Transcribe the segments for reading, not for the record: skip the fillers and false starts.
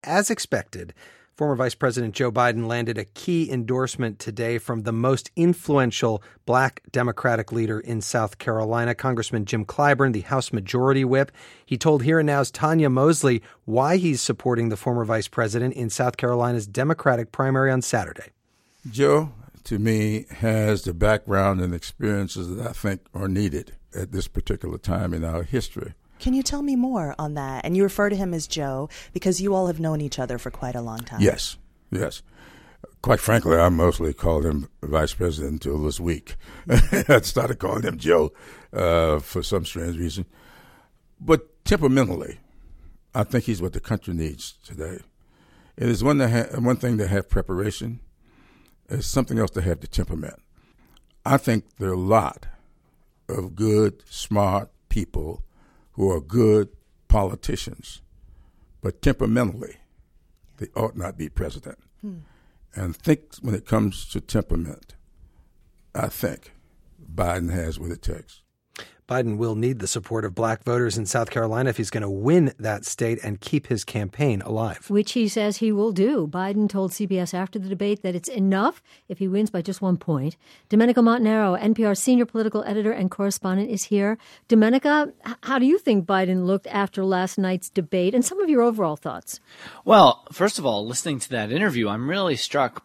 as expected, former Vice President Joe Biden landed a key endorsement today from the most influential black Democratic leader in South Carolina, Congressman Jim Clyburn, the House Majority Whip. He told Here and Now's Tanya Mosley why he's supporting the former vice president in South Carolina's Democratic primary on Saturday. Joe, to me, has the background and experiences that I think are needed at this particular time in our history. Can you tell me more on that? And you refer to him as Joe because you all have known each other for quite a long time. Yes. Quite frankly, I mostly called him vice president until this week. I started calling him Joe for some strange reason. But temperamentally, I think he's what the country needs today. It is one thing to have preparation. It's something else to have the temperament. I think there are a lot of good, smart people who are good politicians, but temperamentally, they ought not be president. And think when it comes to temperament, I think Biden has what it takes. Biden will need the support of black voters in South Carolina if he's going to win that state and keep his campaign alive. Which he says he will do. Biden told CBS after the debate that it's enough if he wins by just 1 point. Domenico Montanaro, NPR senior political editor and correspondent, is here. Domenico, how do you think Biden looked after last night's debate and some of your overall thoughts? Well, first of all, listening to that interview, I'm really struck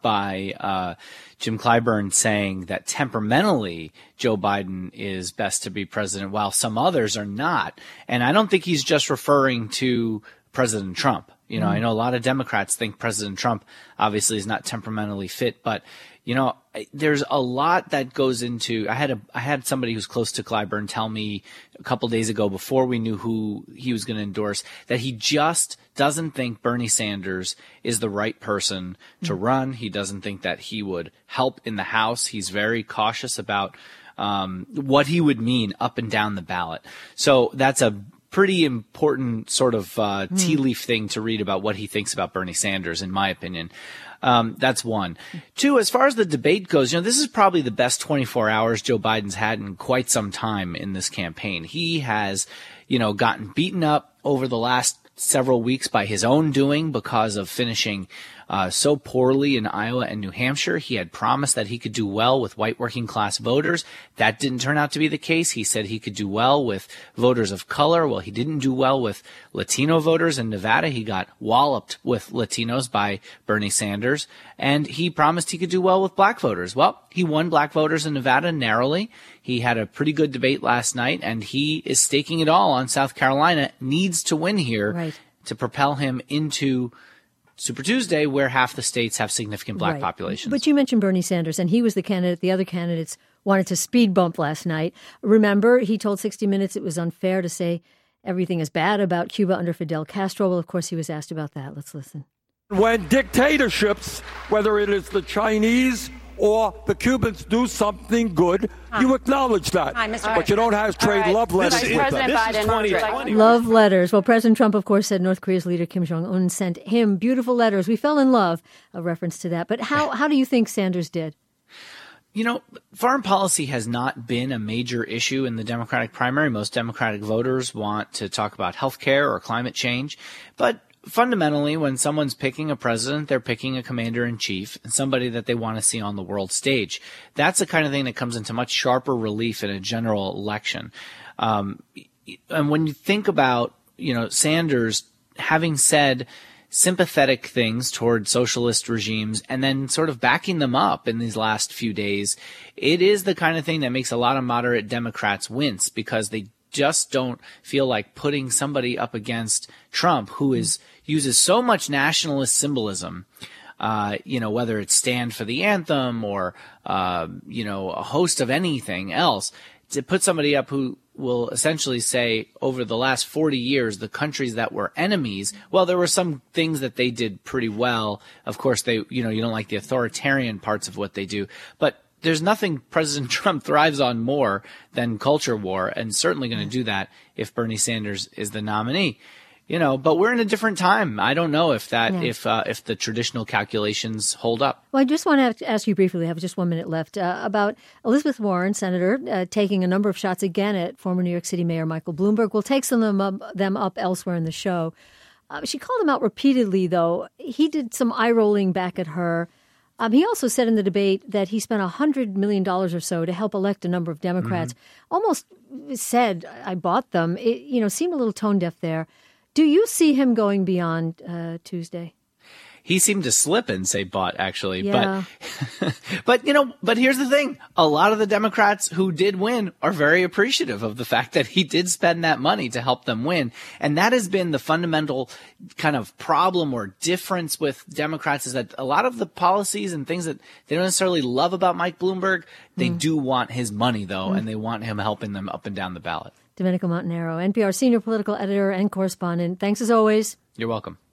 by Jim Clyburn saying that temperamentally Joe Biden is best to be president while some others are not. And I don't think he's just referring to President Trump. You know, I know a lot of Democrats think President Trump obviously is not temperamentally fit, but you know, there's a lot that goes into. I had somebody who's close to Clyburn tell me a couple days ago, before we knew who he was going to endorse, that he just doesn't think Bernie Sanders is the right person to run. He doesn't think that he would help in the House. He's very cautious about what he would mean up and down the ballot. So that's a pretty important sort of tea leaf thing to read about what he thinks about Bernie Sanders, in my opinion. That's one. Two, as far as the debate goes, you know, this is probably the best 24 hours Joe Biden's had in quite some time in this campaign. He has, you know, gotten beaten up over the last several weeks by his own doing because of finishing so poorly in Iowa and New Hampshire. He had promised that he could do well with white working class voters. That didn't turn out to be the case. He said he could do well with voters of color. Well, he didn't do well with Latino voters in Nevada. He got walloped with Latinos by Bernie Sanders. And he promised he could do well with black voters. Well, he won black voters in Nevada narrowly. He had a pretty good debate last night, and he is staking it all on South Carolina, needs to win here to propel him into Super Tuesday, where half the states have significant black populations. But you mentioned Bernie Sanders, and he was the candidate. The other candidates wanted to speed bump last night. Remember, he told 60 Minutes it was unfair to say everything is bad about Cuba under Fidel Castro. Well, of course, he was asked about that. Let's listen. When dictatorships, whether it is the Chinese or the Cubans, do something good, you acknowledge that. But you don't have trade love letters with them. This is 2020. Love letters. Well, President Trump, of course, said North Korea's leader Kim Jong-un sent him beautiful letters. We fell in love, a reference to that. But how do you think Sanders did? You know, foreign policy has not been a major issue in the Democratic primary. Most Democratic voters want to talk about health care or climate change. But fundamentally, when someone's picking a president, they're picking a commander-in-chief and somebody that they want to see on the world stage. That's the kind of thing that comes into much sharper relief in a general election. And when you think about, you know, Sanders having said sympathetic things toward socialist regimes and then sort of backing them up in these last few days, it is the kind of thing that makes a lot of moderate Democrats wince, because they just don't feel like putting somebody up against Trump, who uses so much nationalist symbolism, you know, whether it's Stand for the Anthem or, you know, a host of anything else, to put somebody up who will essentially say over the last 40 years, the countries that were enemies, well, there were some things that they did pretty well. Of course, they, you know, you don't like the authoritarian parts of what they do, but there's nothing President Trump thrives on more than culture war, and certainly going to do that if Bernie Sanders is the nominee. You know, but we're in a different time. I don't know if that if the traditional calculations hold up. Well, I just want to ask you briefly, we have just 1 minute left, about Elizabeth Warren, Senator, taking a number of shots again at former New York City Mayor Michael Bloomberg. We'll take some of them up elsewhere in the show. She called him out repeatedly, though. He did some eye-rolling back at her. He also said in the debate that he spent $100 million or so to help elect a number of Democrats. Almost said, I bought them. It, seemed a little tone-deaf there. Do you see him going beyond Tuesday? He seemed to slip and say bought, actually. Yeah. But here's the thing. A lot of the Democrats who did win are very appreciative of the fact that he did spend that money to help them win. And that has been the fundamental kind of problem or difference with Democrats, is that a lot of the policies and things that they don't necessarily love about Mike Bloomberg, they do want his money, though, and they want him helping them up and down the ballot. Domenico Montanaro, NPR senior political editor and correspondent. Thanks as always. You're welcome.